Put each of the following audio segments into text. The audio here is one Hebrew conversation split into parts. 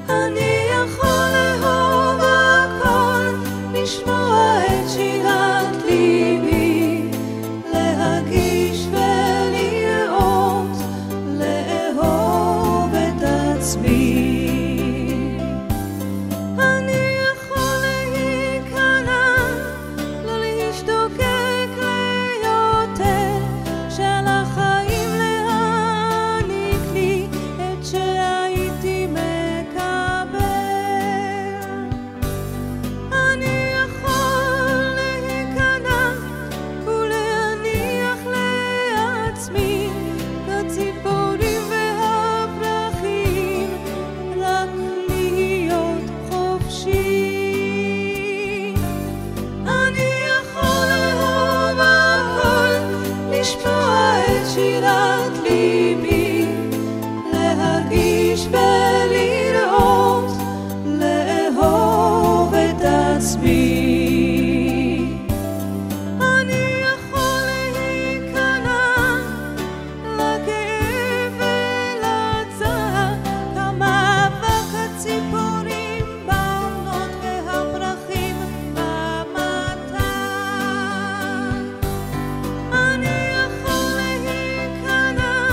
אני יכול לאהוב הכל, לשמוע את שירת ליבי, להרגיש ולראות, לאהוב את עצמי. אני יכול להיכנע, לא להשתוקק ליותר, שעל החיים להעניק לי את שהייתי מקבל. אני יכול להיכנע ולהניח לעצמי כציפורים והפרחים, רק להיות חופשי. אני יכול לאהוב הכל, לשמוע את שירת ליבי, להרגיש ולראות, לאהוב את עצמי. אני יכול להיכנע לכאב ולצער, כמאבק הציפורים בעונות והפרחים במטר. אני יכול להיכנע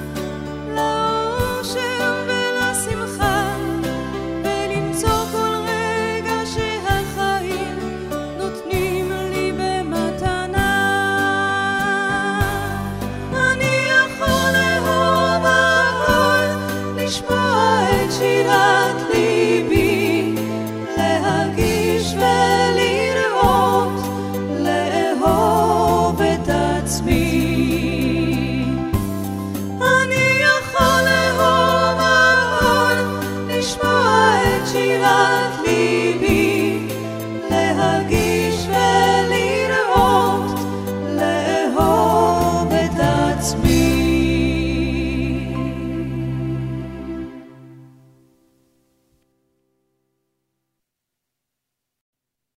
לאושר ולשמחה, ולמצוא כל רגע שהחיים נותנים לי במתנה. אני יכול לאהוב הכל, לשמוע את שירת ליבי, להרגיש ולראות, לאהוב את עצמי.